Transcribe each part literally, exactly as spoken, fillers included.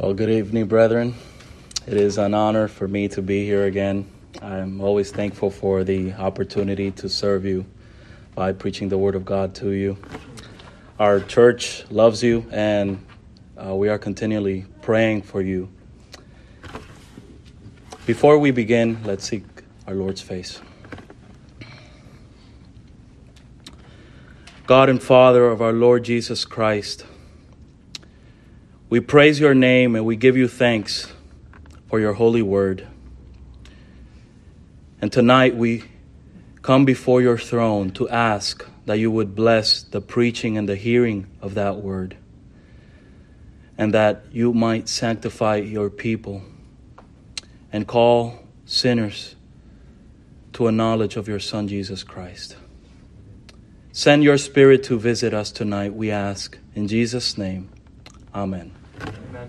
Well, good evening, brethren. It is an honor for me to be here again. I'm always thankful for the opportunity to serve you by preaching the Word of God to you. Our church loves you, and uh, we are continually praying for you. Before we begin, let's seek our Lord's face. God and Father of our Lord Jesus Christ, we praise your name and we give you thanks for your holy word. And tonight we come before your throne to ask that you would bless the preaching and the hearing of that word, and that you might sanctify your people and call sinners to a knowledge of your Son, Jesus Christ. Send your Spirit to visit us tonight, we ask. In Jesus' name, amen. Amen.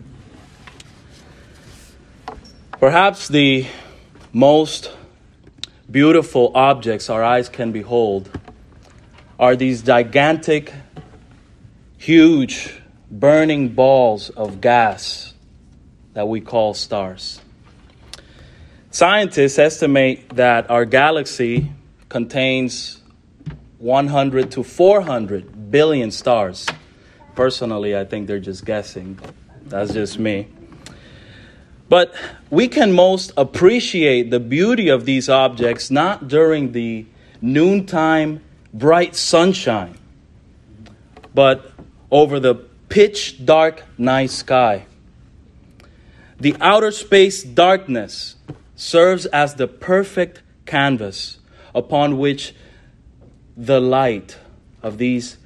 Perhaps the most beautiful objects our eyes can behold are these gigantic, huge, burning balls of gas that we call stars. Scientists estimate that our galaxy contains one hundred to four hundred billion stars. Personally, I think they're just guessing. That's just me. But we can most appreciate the beauty of these objects not during the noontime bright sunshine, but over the pitch dark night sky. The outer space darkness serves as the perfect canvas upon which the light of these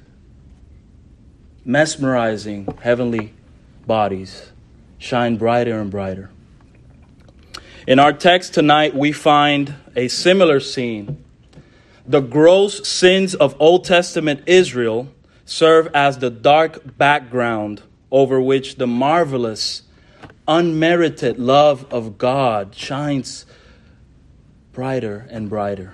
mesmerizing heavenly bodies shine brighter and brighter. In our text tonight, we find a similar scene. The gross sins of Old Testament Israel serve as the dark background over which the marvelous, unmerited love of God shines brighter and brighter.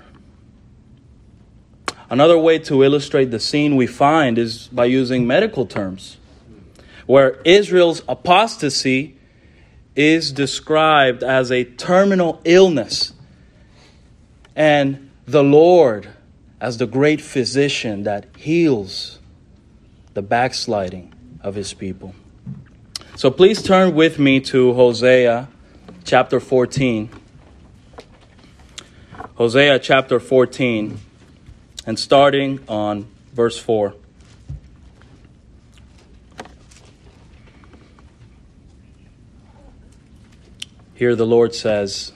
Another way to illustrate the scene we find is by using medical terms, where Israel's apostasy is described as a terminal illness, and the Lord as the great physician that heals the backsliding of his people. So please turn with me to Hosea chapter fourteen. Hosea chapter fourteen. And starting on verse four. Here the Lord says,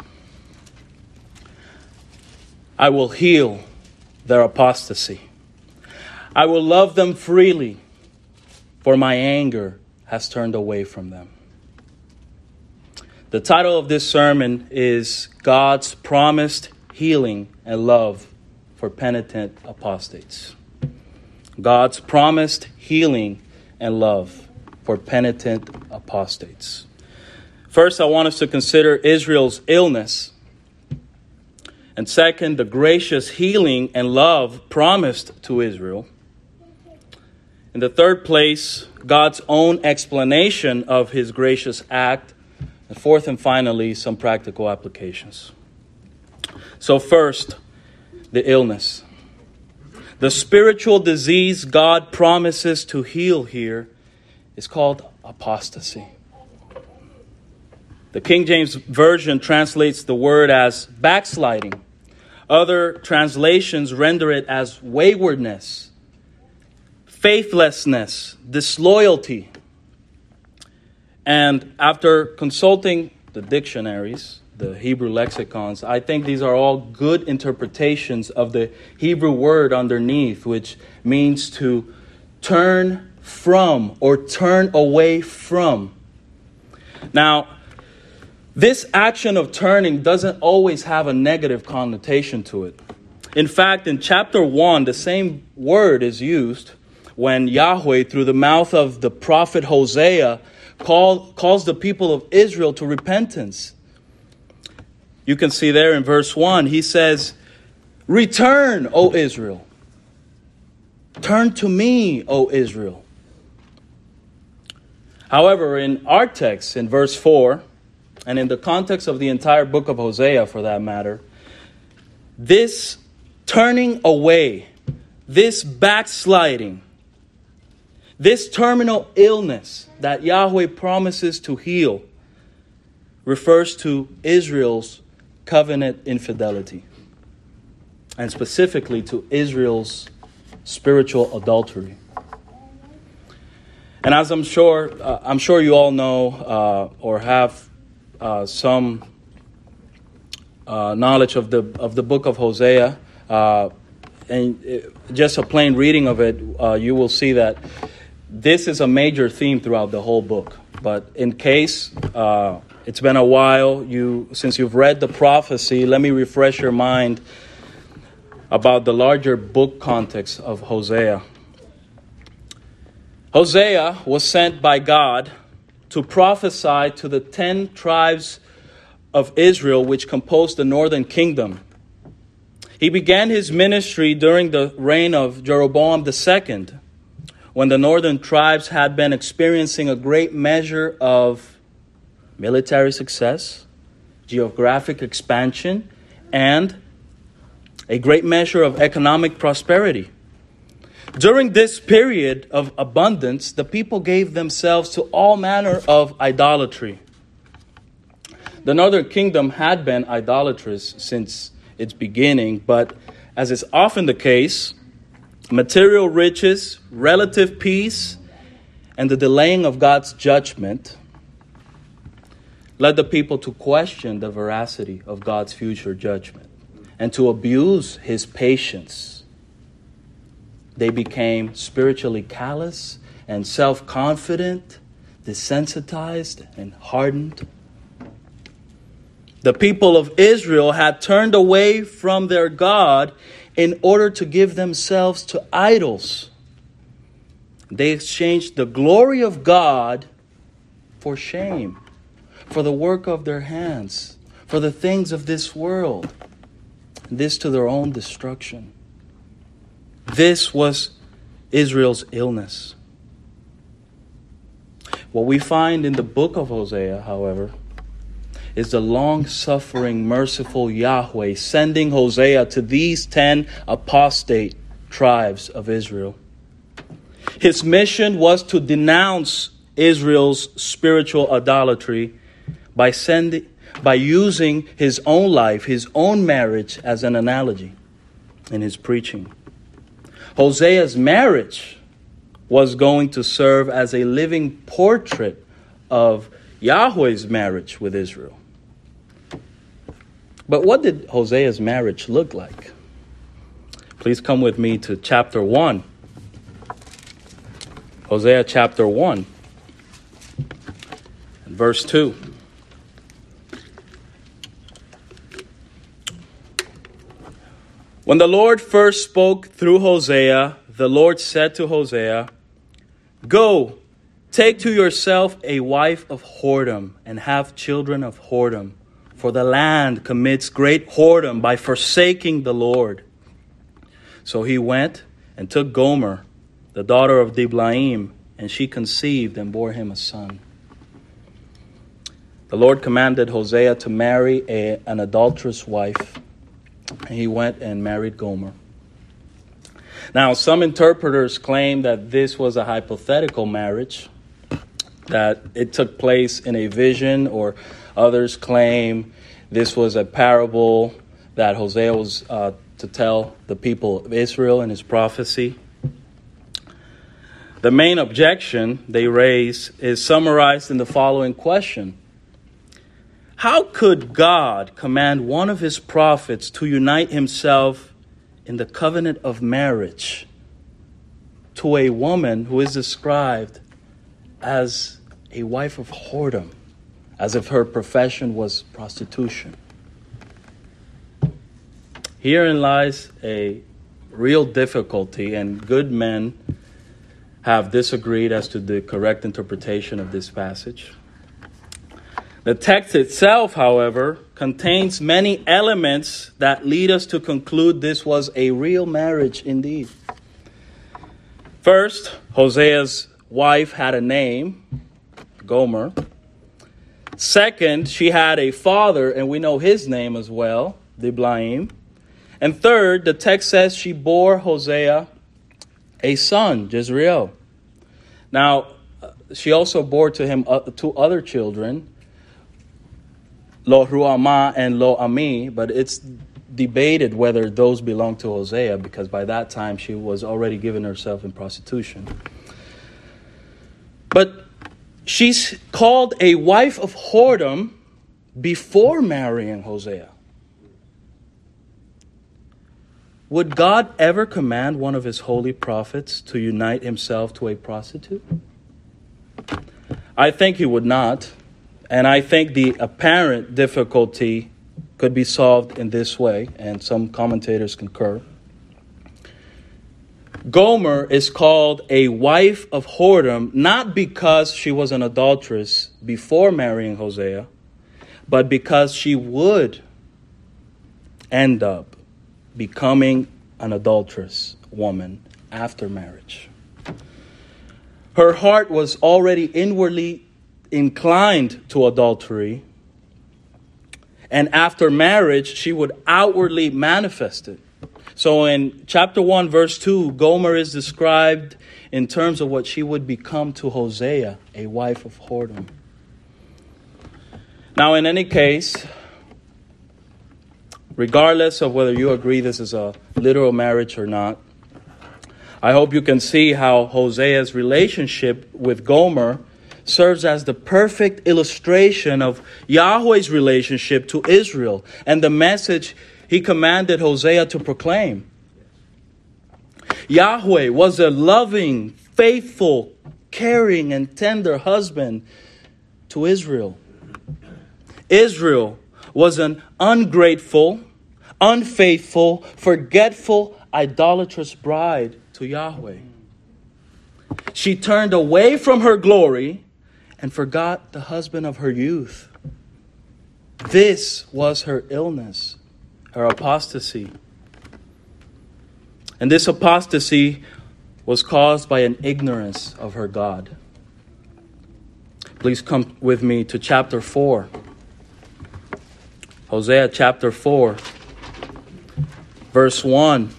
I will heal their apostasy. I will love them freely, for my anger has turned away from them. The title of this sermon is God's Promised Healing and Love for Penitent Apostates. God's promised healing and love for penitent apostates. First, I want us to consider Israel's illness. And second, the gracious healing and love promised to Israel. In the third place, God's own explanation of his gracious act. And fourth and finally, some practical applications. So first, the illness. The spiritual disease God promises to heal here is called apostasy. The King James Version translates the word as backsliding. Other translations render it as waywardness, faithlessness, disloyalty. And after consulting the dictionaries, the Hebrew lexicons, I think these are all good interpretations of the Hebrew word underneath, which means to turn from or turn away from. Now, this action of turning doesn't always have a negative connotation to it. In fact, in chapter one, the same word is used when Yahweh, through the mouth of the prophet Hosea, call, calls the people of Israel to repentance. You can see there in verse one, he says, return, O Israel. Turn to me, O Israel. However, in our text, in verse four, and in the context of the entire book of Hosea for that matter, this turning away, this backsliding, this terminal illness that Yahweh promises to heal refers to Israel's covenant infidelity, and specifically to Israel's spiritual adultery. And as I'm sure, uh, I'm sure you all know uh, or have uh, some uh, knowledge of the of the book of Hosea, uh, and it, just a plain reading of it, uh, you will see that this is a major theme throughout the whole book. But in case uh, it's been a while you since you've read the prophecy, let me refresh your mind about the larger book context of Hosea. Hosea was sent by God to prophesy to the ten tribes of Israel which composed the northern kingdom. He began his ministry during the reign of Jeroboam the second, when the northern tribes had been experiencing a great measure of military success, geographic expansion, and a great measure of economic prosperity. During this period of abundance, the people gave themselves to all manner of idolatry. The northern kingdom had been idolatrous since its beginning, but as is often the case, material riches, relative peace, and the delaying of God's judgment led the people to question the veracity of God's future judgment and to abuse his patience. They became spiritually callous and self-confident, desensitized and hardened. The people of Israel had turned away from their God in order to give themselves to idols. They exchanged the glory of God for shame, for the work of their hands, for the things of this world, this to their own destruction. This was Israel's illness. What we find in the book of Hosea, however, is the long-suffering, merciful Yahweh sending Hosea to these ten apostate tribes of Israel. His mission was to denounce Israel's spiritual idolatry by sending, by using his own life, his own marriage as an analogy in his preaching. Hosea's marriage was going to serve as a living portrait of Yahweh's marriage with Israel. But what did Hosea's marriage look like? Please come with me to chapter one. Hosea chapter one, and verse two. When the Lord first spoke through Hosea, the Lord said to Hosea, "Go, take to yourself a wife of whoredom and have children of whoredom, for the land commits great whoredom by forsaking the Lord." So he went and took Gomer, the daughter of Diblaim, and she conceived and bore him a son. The Lord commanded Hosea to marry a, an adulterous wife, and he went and married Gomer. Now, some interpreters claim that this was a hypothetical marriage, that it took place in a vision, or others claim this was a parable that Hosea was uh, to tell the people of Israel in his prophecy. The main objection they raise is summarized in the following question: how could God command one of his prophets to unite himself in the covenant of marriage to a woman who is described as a wife of whoredom, as if her profession was prostitution? Herein lies a real difficulty, and good men have disagreed as to the correct interpretation of this passage. The text itself, however, contains many elements that lead us to conclude this was a real marriage indeed. First, Hosea's wife had a name. Gomer. Second, she had a father, and we know his name as well, Diblaim. And third, the text says she bore Hosea a son, Jezreel. Now, she also bore to him uh, two other children, Lo Ruhamah and Lo Ami, but it's debated whether those belong to Hosea, because by that time she was already given herself in prostitution. But she's called a wife of whoredom before marrying Hosea. Would God ever command one of his holy prophets to unite himself to a prostitute? I think he would not. And I think the apparent difficulty could be solved in this way, and some commentators concur. Gomer is called a wife of whoredom, not because she was an adulteress before marrying Hosea, but because she would end up becoming an adulterous woman after marriage. Her heart was already inwardly inclined to adultery, and after marriage, she would outwardly manifest it. So in chapter one, verse two, Gomer is described in terms of what she would become to Hosea, a wife of whoredom. Now, in any case, regardless of whether you agree this is a literal marriage or not, I hope you can see how Hosea's relationship with Gomer serves as the perfect illustration of Yahweh's relationship to Israel and the message he commanded Hosea to proclaim. Yahweh was a loving, faithful, caring, and tender husband to Israel. Israel was an ungrateful, unfaithful, forgetful, idolatrous bride to Yahweh. She turned away from her glory and forgot the husband of her youth. This was her illness, her apostasy. And this apostasy was caused by an ignorance of her God. Please come with me to chapter four. Hosea chapter four, verse one.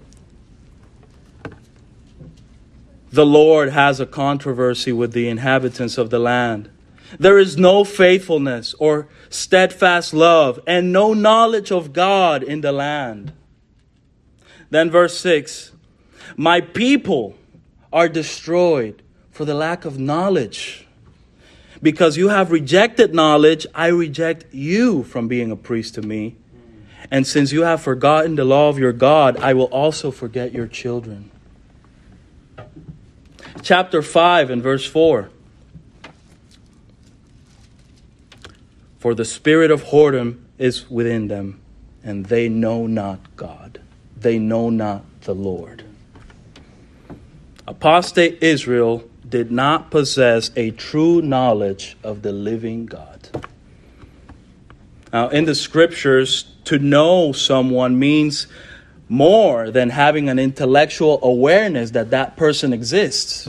The Lord has a controversy with the inhabitants of the land. There is no faithfulness or steadfast love and no knowledge of God in the land. Then verse six. My people are destroyed for the lack of knowledge. Because you have rejected knowledge, I reject you from being a priest to me. And since you have forgotten the law of your God, I will also forget your children. Chapter five and verse four. For the spirit of whoredom is within them, and they know not God. They know not the Lord. Apostate Israel did not possess a true knowledge of the living God. Now, in the scriptures, to know someone means more than having an intellectual awareness that that person exists.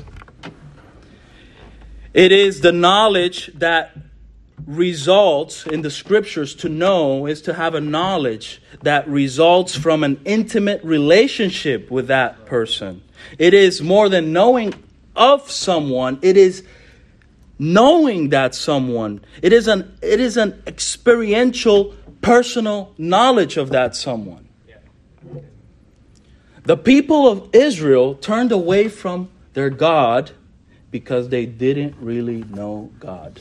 It is the knowledge that results in the scriptures. To know is to have a knowledge that results from an intimate relationship with that person. It is more than knowing of someone. It is knowing that someone. It is an it is an experiential, personal knowledge of that someone. The people of Israel turned away from their God because they didn't really know God.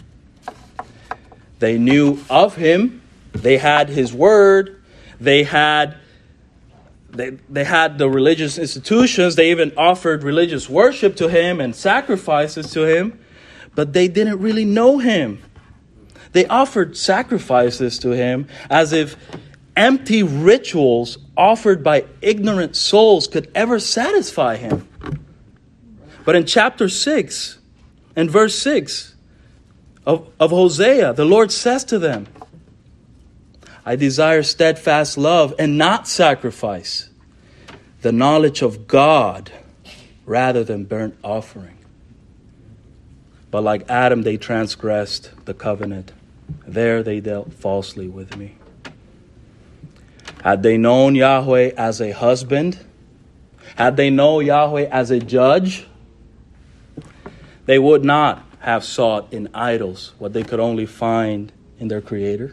They knew of him. They had his word. They had they, they had the religious institutions. They even offered religious worship to him and sacrifices to him. But they didn't really know him. They offered sacrifices to him as if empty rituals offered by ignorant souls could ever satisfy him. But in chapter six and verse six of, of Hosea, the Lord says to them, I desire steadfast love and not sacrifice, the knowledge of God rather than burnt offering. But like Adam, they transgressed the covenant. There they dealt falsely with me. Had they known Yahweh as a husband, had they known Yahweh as a judge, they would not have sought in idols what they could only find in their Creator.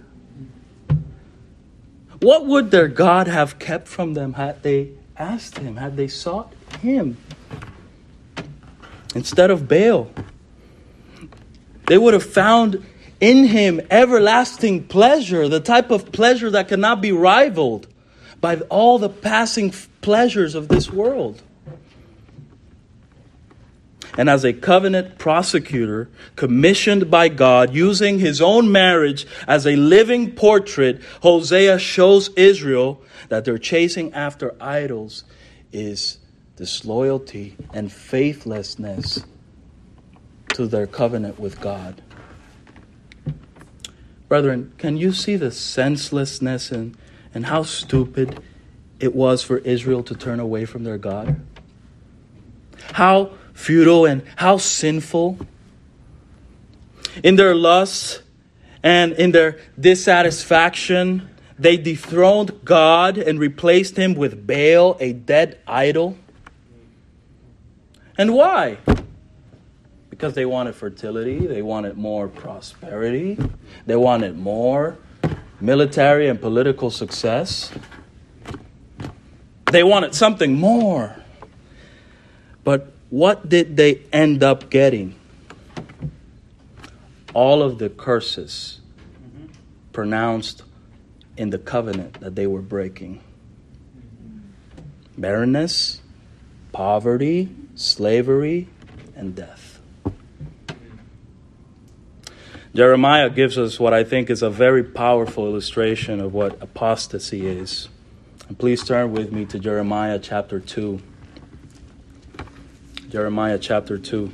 What would their God have kept from them had they asked Him, had they sought Him instead of Baal? They would have found in Him everlasting pleasure, the type of pleasure that cannot be rivaled by all the passing pleasures of this world. And as a covenant prosecutor commissioned by God, using his own marriage as a living portrait, Hosea shows Israel that their chasing after idols is disloyalty and faithlessness to their covenant with God. Brethren, can you see the senselessness and, and how stupid it was for Israel to turn away from their God? How futile and how sinful. In their lust and in their dissatisfaction, they dethroned God and replaced Him with Baal, a dead idol. And why? Because they wanted fertility, they wanted more prosperity, they wanted more military and political success. They wanted something more. But what did they end up getting? All of the curses pronounced in the covenant that they were breaking. Barrenness, poverty, slavery, and death. Jeremiah gives us what I think is a very powerful illustration of what apostasy is. And please turn with me to Jeremiah chapter two. Jeremiah chapter two.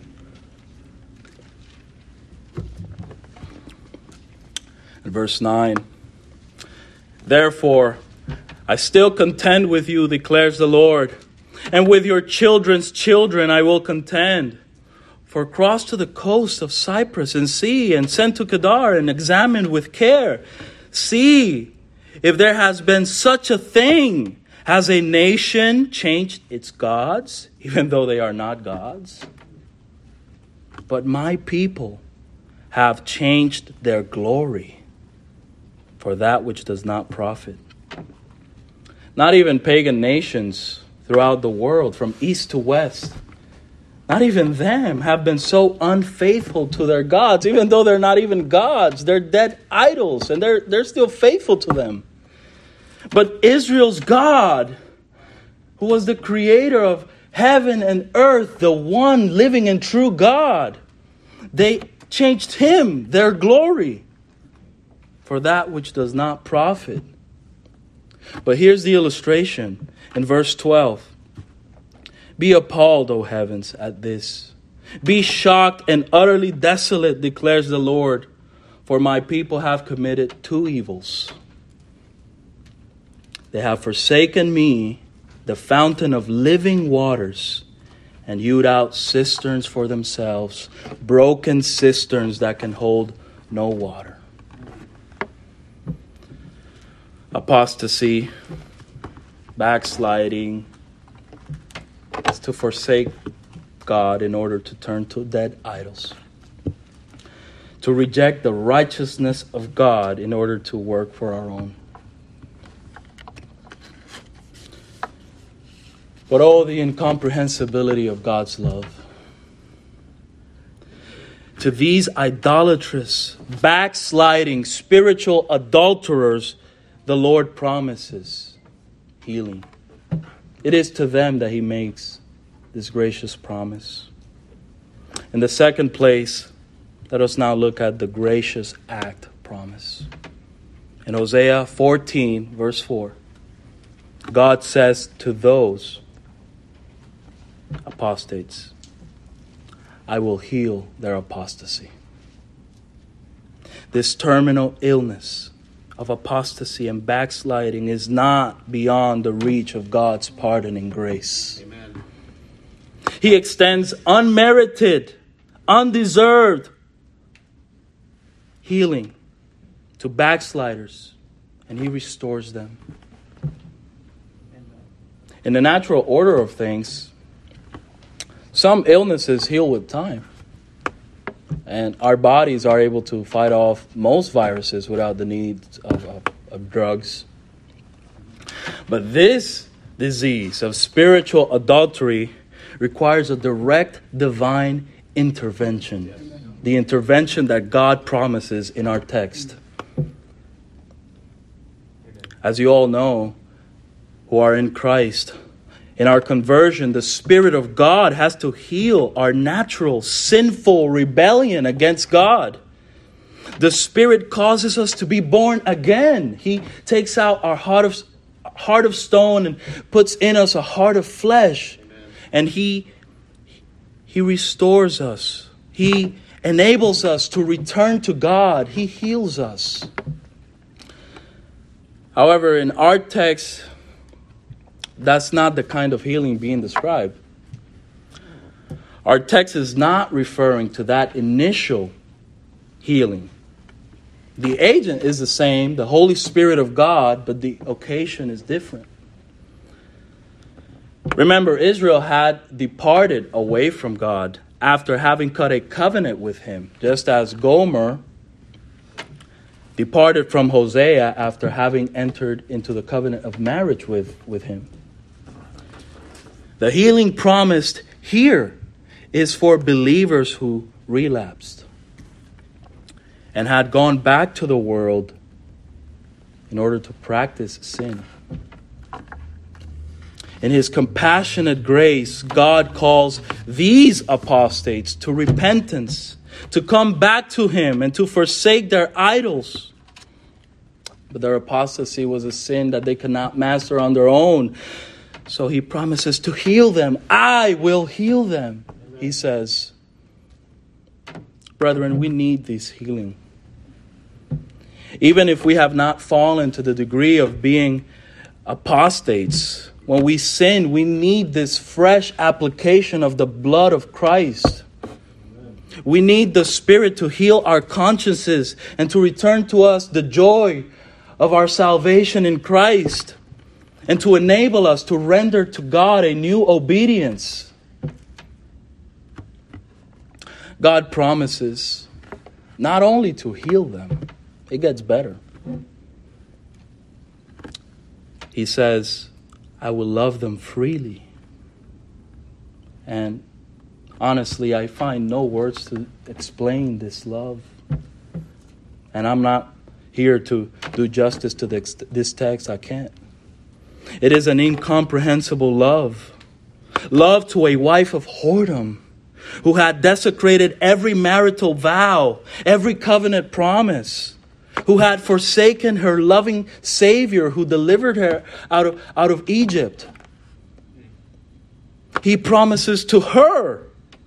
And verse nine. Therefore, I still contend with you, declares the Lord, and with your children's children I will contend. For cross to the coast of Cyprus and see, and send to Kedar and examine with care. See if there has been such a thing. Has a nation changed its gods, even though they are not gods? But my people have changed their glory for that which does not profit. Not even pagan nations throughout the world, from east to west, not even them have been so unfaithful to their gods, even though they're not even gods. They're dead idols, and they're, they're still faithful to them. But Israel's God, who was the creator of heaven and earth, the one living and true God, they changed Him, their glory, for that which does not profit. But here's the illustration in verse twelve. Be appalled, O heavens, at this. Be shocked and utterly desolate, declares the Lord, for my people have committed two evils. They have forsaken me, the fountain of living waters, and hewed out cisterns for themselves, broken cisterns that can hold no water. Apostasy, backsliding, is to forsake God in order to turn to dead idols. To reject the righteousness of God in order to work for our own. But oh, the incomprehensibility of God's love. To these idolatrous, backsliding, spiritual adulterers, the Lord promises healing. It is to them that He makes this gracious promise. In the second place, let us now look at the gracious act promise. In Hosea fourteen, verse four, God says to those apostates, I will heal their apostasy. This terminal illness of apostasy and backsliding is not beyond the reach of God's pardoning grace. Amen. He extends unmerited, undeserved healing to backsliders, and he restores them. In the natural order of things, some illnesses heal with time. And our bodies are able to fight off most viruses without the need of, of, of drugs. But this disease of spiritual adultery requires a direct divine intervention. The intervention that God promises in our text. As you all know, who are in Christ, in our conversion, the Spirit of God has to heal our natural, sinful rebellion against God. The Spirit causes us to be born again. He takes out our heart of, heart of stone and puts in us a heart of flesh. Amen. And He, He restores us. He enables us to return to God. He heals us. However, in our text, that's not the kind of healing being described. Our text is not referring to that initial healing. The agent is the same, the Holy Spirit of God, but the occasion is different. Remember, Israel had departed away from God after having cut a covenant with him, just as Gomer departed from Hosea after having entered into the covenant of marriage with, with him. The healing promised here is for believers who relapsed and had gone back to the world in order to practice sin. In His compassionate grace, God calls these apostates to repentance, to come back to Him and to forsake their idols. But their apostasy was a sin that they could not master on their own. So He promises to heal them. I will heal them, Amen. He says. Brethren, we need this healing. Even if we have not fallen to the degree of being apostates, when we sin, we need this fresh application of the blood of Christ. Amen. We need the Spirit to heal our consciences and to return to us the joy of our salvation in Christ, and to enable us to render to God a new obedience. God promises not only to heal them, it gets better. He says, I will love them freely. And honestly, I find no words to explain this love. And I'm not here to do justice to this, this text. I can't. It is an incomprehensible love. Love to a wife of whoredom who had desecrated every marital vow, every covenant promise, who had forsaken her loving Savior who delivered her out of, out of Egypt. He promises to her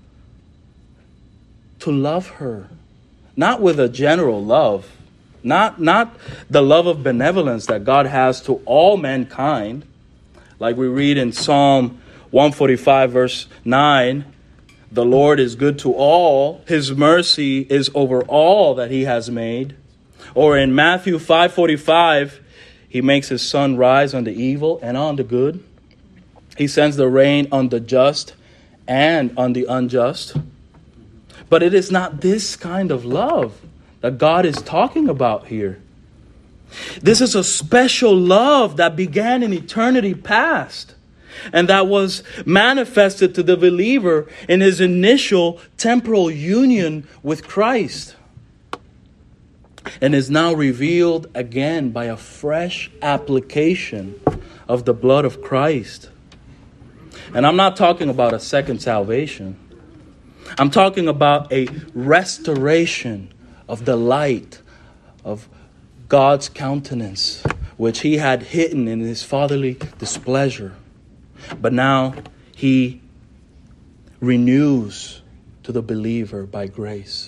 to love her, not with a general love, Not, not the love of benevolence that God has to all mankind. Like we read in Psalm one forty-five verse nine, the Lord is good to all. His mercy is over all that He has made. Or in Matthew five forty-five, He makes His sun rise on the evil and on the good. He sends the rain on the just and on the unjust. But it is not this kind of love that God is talking about here. This is a special love that began in eternity past and that was manifested to the believer in his initial temporal union with Christ and is now revealed again by a fresh application of the blood of Christ. And I'm not talking about a second salvation. I'm talking about a restoration of the light of God's countenance, which He had hidden in His fatherly displeasure. But now He renews to the believer by grace.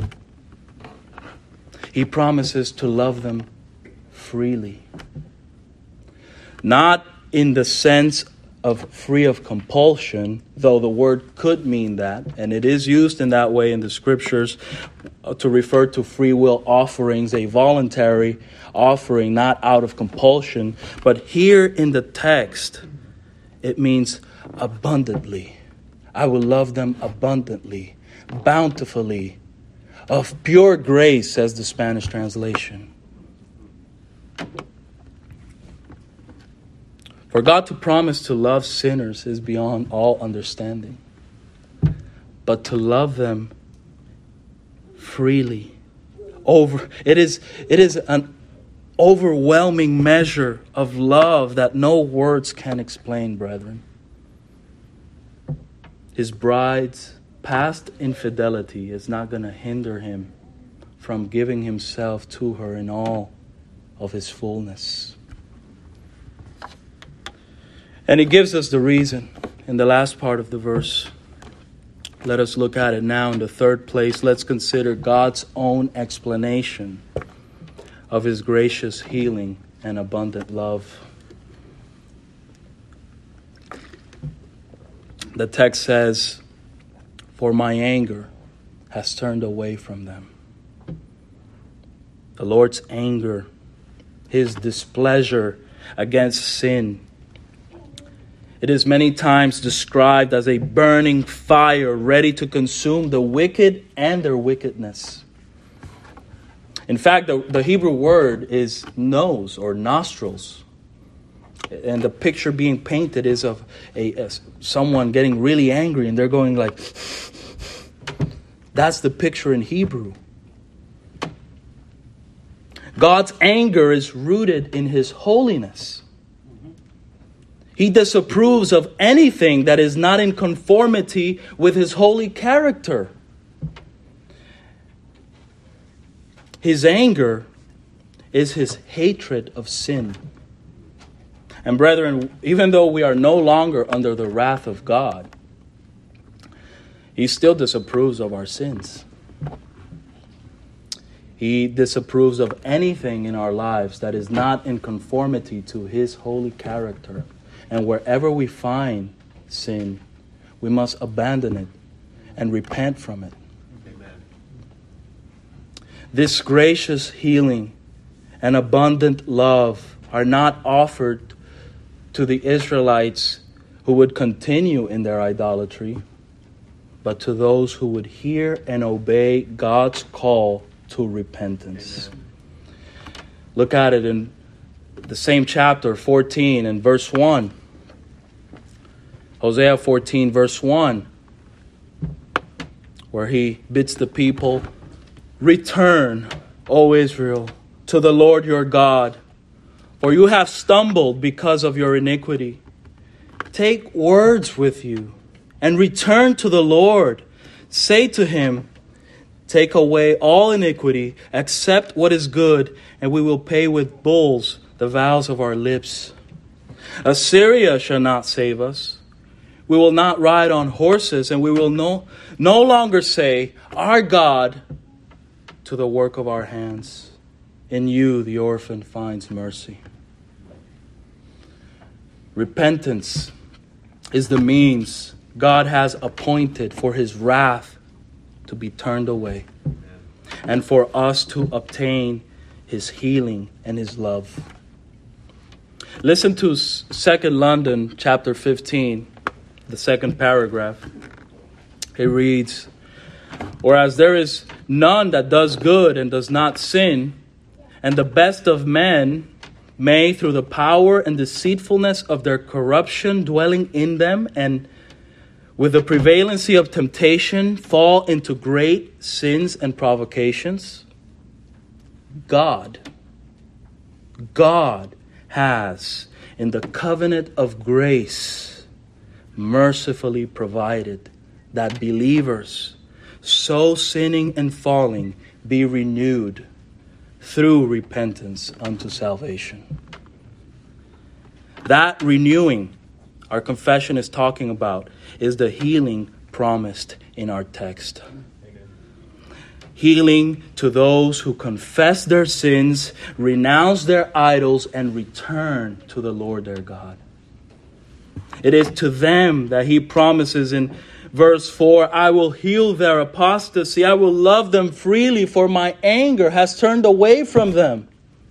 He promises to love them freely. Not in the sense of free of compulsion, though the word could mean that, and it is used in that way in the scriptures to refer to free will offerings, a voluntary offering, not out of compulsion. But here in the text, it means abundantly. I will love them abundantly, bountifully, of pure grace, says the Spanish translation. For God to promise to love sinners is beyond all understanding. But to love them freely, over it is it is an overwhelming measure of love that no words can explain, brethren. His bride's past infidelity is not going to hinder him from giving himself to her in all of his fullness. And he gives us the reason in the last part of the verse. Let us look at it now in the third place. Let's consider God's own explanation of his gracious healing and abundant love. The text says, "For my anger has turned away from them." The Lord's anger, his displeasure against sin, it is many times described as a burning fire ready to consume the wicked and their wickedness. In fact, the, the Hebrew word is nose or nostrils. And the picture being painted is of a, a someone getting really angry and they're going like, that's the picture in Hebrew. God's anger is rooted in his holiness. He disapproves of anything that is not in conformity with his holy character. His anger is his hatred of sin. And brethren, even though we are no longer under the wrath of God, he still disapproves of our sins. He disapproves of anything in our lives that is not in conformity to his holy character. And wherever we find sin, we must abandon it and repent from it. Amen. This gracious healing and abundant love are not offered to the Israelites who would continue in their idolatry, but to those who would hear and obey God's call to repentance. Amen. Look at it in the same chapter, fourteen and verse one. Hosea fourteen, verse one, where he bids the people, "Return, O Israel, to the Lord your God, for you have stumbled because of your iniquity. Take words with you and return to the Lord. Say to him, take away all iniquity, accept what is good, and we will pay with bulls the vows of our lips. Assyria shall not save us. We will not ride on horses, and we will no, no longer say, our God, to the work of our hands. In you the orphan finds mercy." Repentance is the means God has appointed for his wrath to be turned away, and for us to obtain his healing and his love. Listen to Second London chapter fifteen, the second paragraph. It reads, "Whereas there is none that does good and does not sin, and the best of men may, through the power and deceitfulness of their corruption dwelling in them, and with the prevalency of temptation, fall into great sins and provocations, God, God has, in the covenant of grace, mercifully provided that believers, so sinning and falling, be renewed through repentance unto salvation." That renewing our confession is talking about is the healing promised in our text. Amen. Healing to those who confess their sins, renounce their idols, and return to the Lord their God. It is to them that he promises in verse four, I will heal their apostasy. I will love them freely, for my anger has turned away from them.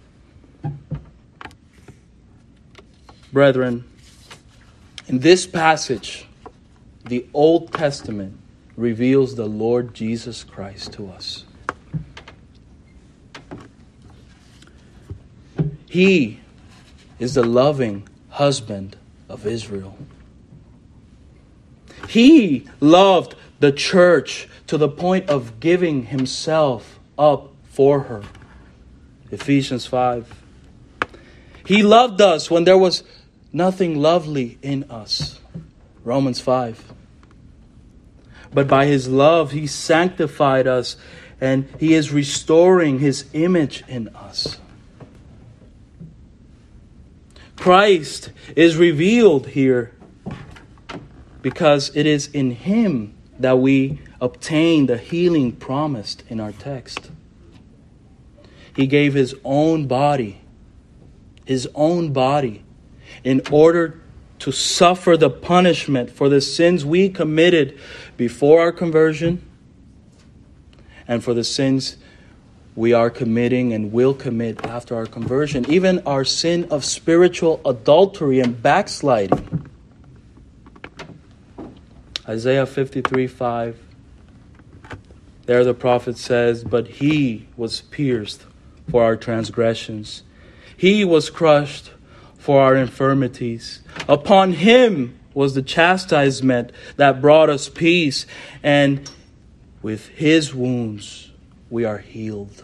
Brethren, in this passage, the Old Testament reveals the Lord Jesus Christ to us. He is the loving husband of Israel. He loved the church to the point of giving himself up for her. Ephesians five. He loved us when there was nothing lovely in us. Romans five. But by his love, he sanctified us, and he is restoring his image in us. Christ is revealed here because it is in him that we obtain the healing promised in our text. He gave his own body, his own body, in order to suffer the punishment for the sins we committed before our conversion and for the sins we are committing and will commit after our conversion. Even our sin of spiritual adultery and backsliding. Isaiah fifty-three five. There the prophet says, but he was pierced for our transgressions. He was crushed for our infirmities. Upon him was the chastisement that brought us peace, and with his wounds we are healed.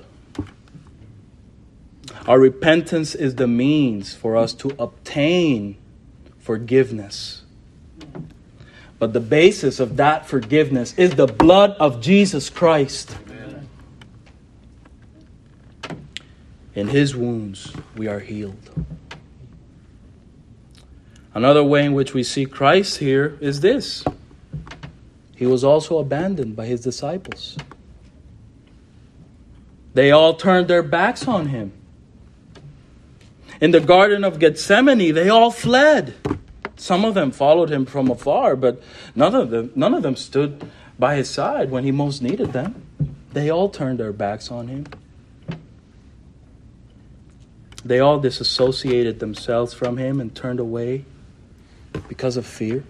Our repentance is the means for us to obtain forgiveness. But the basis of that forgiveness is the blood of Jesus Christ. Amen. In his wounds we are healed. Another way in which we see Christ here is this. He was also abandoned by his disciples. They all turned their backs on him. In the Garden of Gethsemane, they all fled. Some of them followed him from afar, but none of them, none of them stood by his side when he most needed them. They all turned their backs on him. They all disassociated themselves from him and turned away because of fear.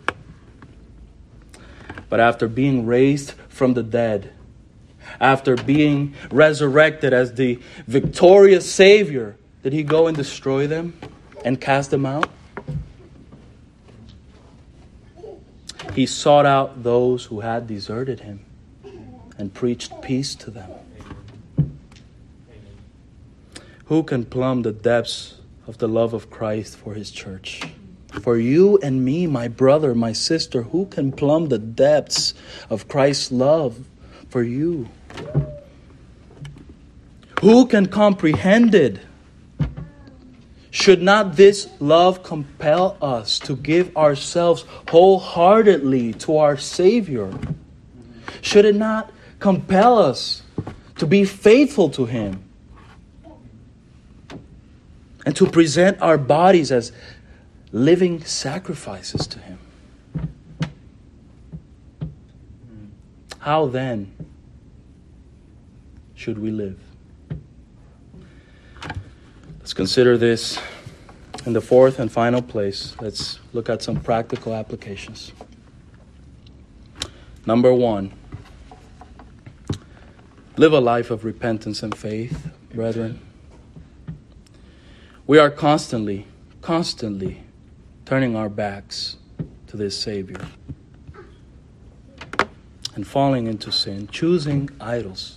But after being raised from the dead, after being resurrected as the victorious Savior, did he go and destroy them and cast them out? He sought out those who had deserted him and preached peace to them. Who can plumb the depths of the love of Christ for his church? For you and me, my brother, my sister, who can plumb the depths of Christ's love for you? Who can comprehend it? Should not this love compel us to give ourselves wholeheartedly to our Savior? Should it not compel us to be faithful to him and to present our bodies as living sacrifices to him? How then should we live? Let's consider this in the fourth and final place. Let's look at some practical applications. Number one, live a life of repentance and faith, brethren. We are constantly, constantly turning our backs to this Savior and falling into sin, choosing idols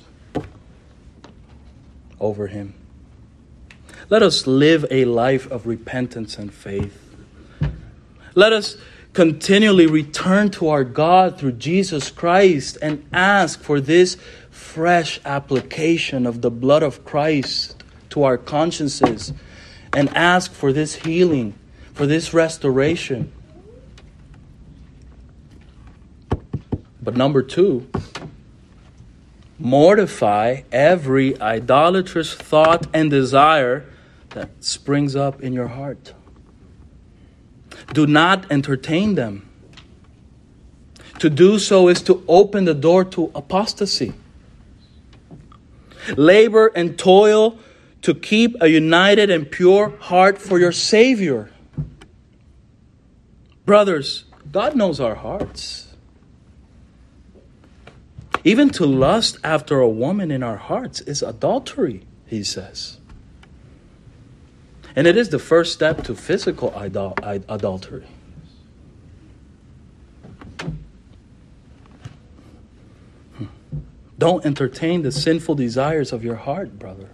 over him. Let us live a life of repentance and faith. Let us continually return to our God through Jesus Christ and ask for this fresh application of the blood of Christ to our consciences, and ask for this healing, for this restoration. But number two, mortify every idolatrous thought and desire that springs up in your heart. Do not entertain them. To do so is to open the door to apostasy. Labor and toil to keep a united and pure heart for your Savior. Brothers, God knows our hearts. Even to lust after a woman in our hearts is adultery, he says. And it is the first step to physical idol- adultery. Don't entertain the sinful desires of your heart, brother.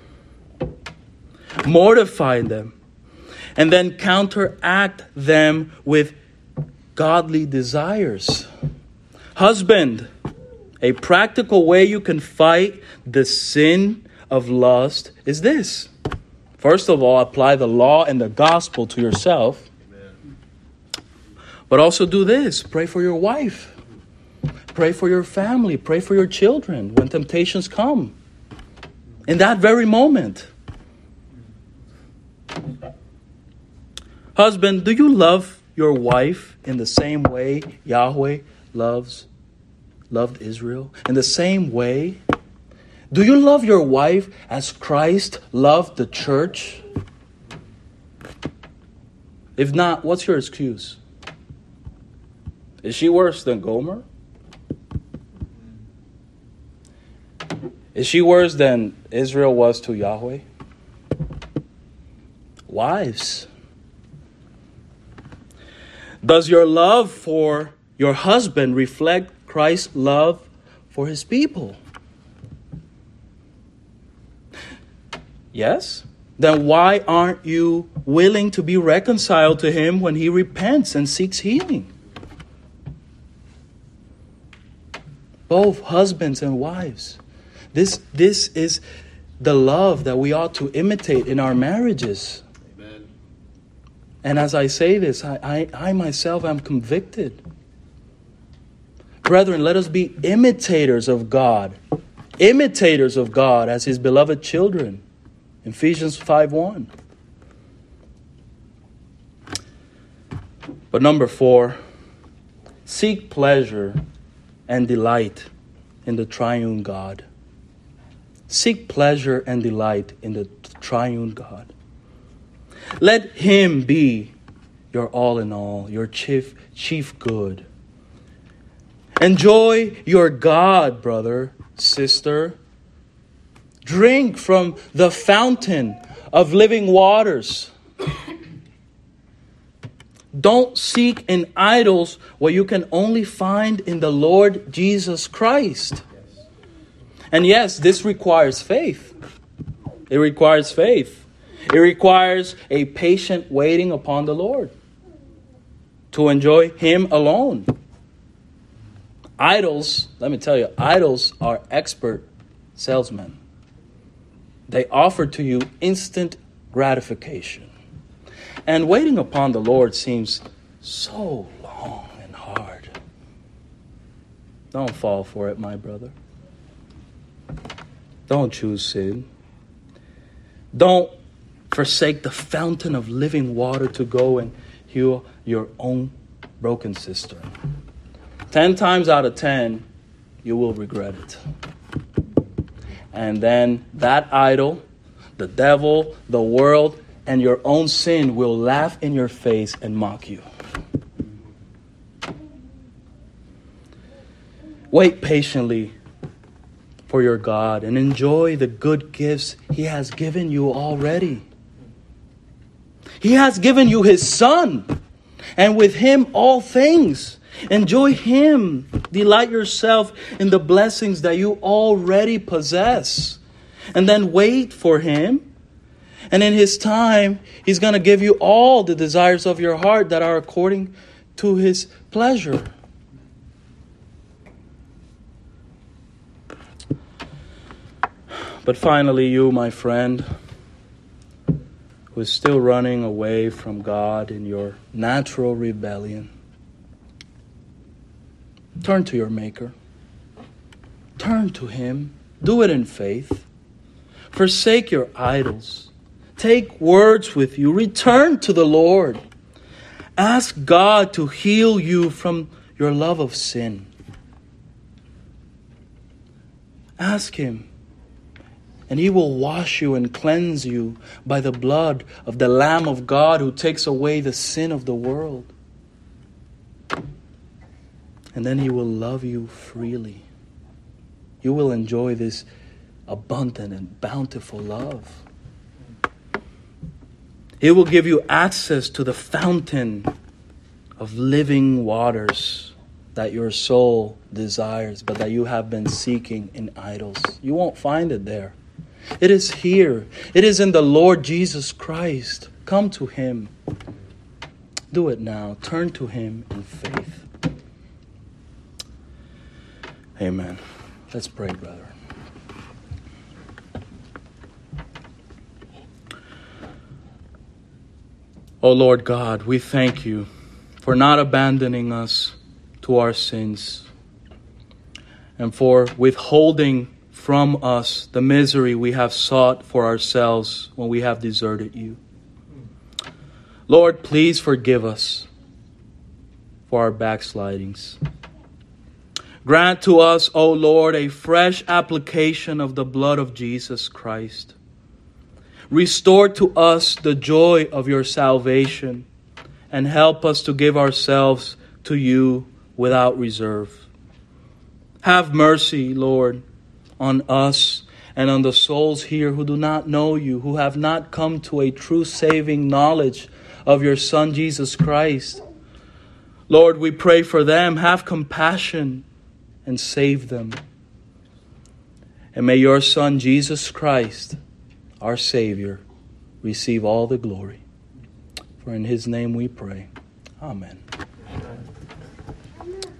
Mortify them, and then counteract them with godly desires. Husband, a practical way you can fight the sin of lust is this. First of all, apply the law and the gospel to yourself. Amen. But also do this. Pray for your wife. Pray for your family. Pray for your children when temptations come. In that very moment. Husband, do you love your wife in the same way Yahweh loves, loved Israel? In the same way? Do you love your wife as Christ loved the church? If not, what's your excuse? Is she worse than Gomer? Is she worse than Israel was to Yahweh? Wives, does your love for your husband reflect Christ's love for his people? Yes? Then why aren't you willing to be reconciled to him when he repents and seeks healing? Both husbands and wives. This, this is the love that we ought to imitate in our marriages. Amen. And as I say this, I, I, I myself am convicted. Brethren, let us be imitators of God. Imitators of God as his beloved children. Ephesians five one. But number four, seek pleasure and delight in the triune God. Seek pleasure and delight in the triune God. Let him be your all in all, your chief, chief good. Enjoy your God, brother, sister. Drink from the fountain of living waters. Don't seek in idols what you can only find in the Lord Jesus Christ. And yes, this requires faith. It requires faith. It requires a patient waiting upon the Lord to enjoy him alone. Idols, let me tell you, idols are expert salesmen. They offer to you instant gratification. And waiting upon the Lord seems so long and hard. Don't fall for it, my brother. Don't choose sin. Don't forsake the fountain of living water to go and heal your own broken cistern. Ten times out of ten, you will regret it. And then that idol, the devil, the world, and your own sin will laugh in your face and mock you. Wait patiently for your God and enjoy the good gifts he has given you already. He has given you his Son, and with him all things. Enjoy him. Delight yourself in the blessings that you already possess. And then wait for him. And in his time, he's going to give you all the desires of your heart that are according to his pleasure. But finally, you, my friend, who is still running away from God in your natural rebellion, turn to your Maker. Turn to him. Do it in faith. Forsake your idols. Take words with you. Return to the Lord. Ask God to heal you from your love of sin. Ask Him, and He will wash you and cleanse you by the blood of the Lamb of God who takes away the sin of the world. And then He will love you freely. You will enjoy this abundant and bountiful love. It will give you access to the fountain of living waters that your soul desires, but that you have been seeking in idols. You won't find it there. It is here. It is in the Lord Jesus Christ. Come to Him. Do it now. Turn to Him in faith. Amen. Let's pray, brother. Oh Lord God, we thank You for not abandoning us to our sins and for withholding from us the misery we have sought for ourselves when we have deserted You. Lord, please forgive us for our backslidings. Grant to us, O Lord, a fresh application of the blood of Jesus Christ. Restore to us the joy of Your salvation and help us to give ourselves to You without reserve. Have mercy, Lord, on us and on the souls here who do not know You, who have not come to a true saving knowledge of Your Son, Jesus Christ. Lord, we pray for them. Have compassion and save them. And may Your Son, Jesus Christ, our Savior, receive all the glory. For in His name we pray. Amen.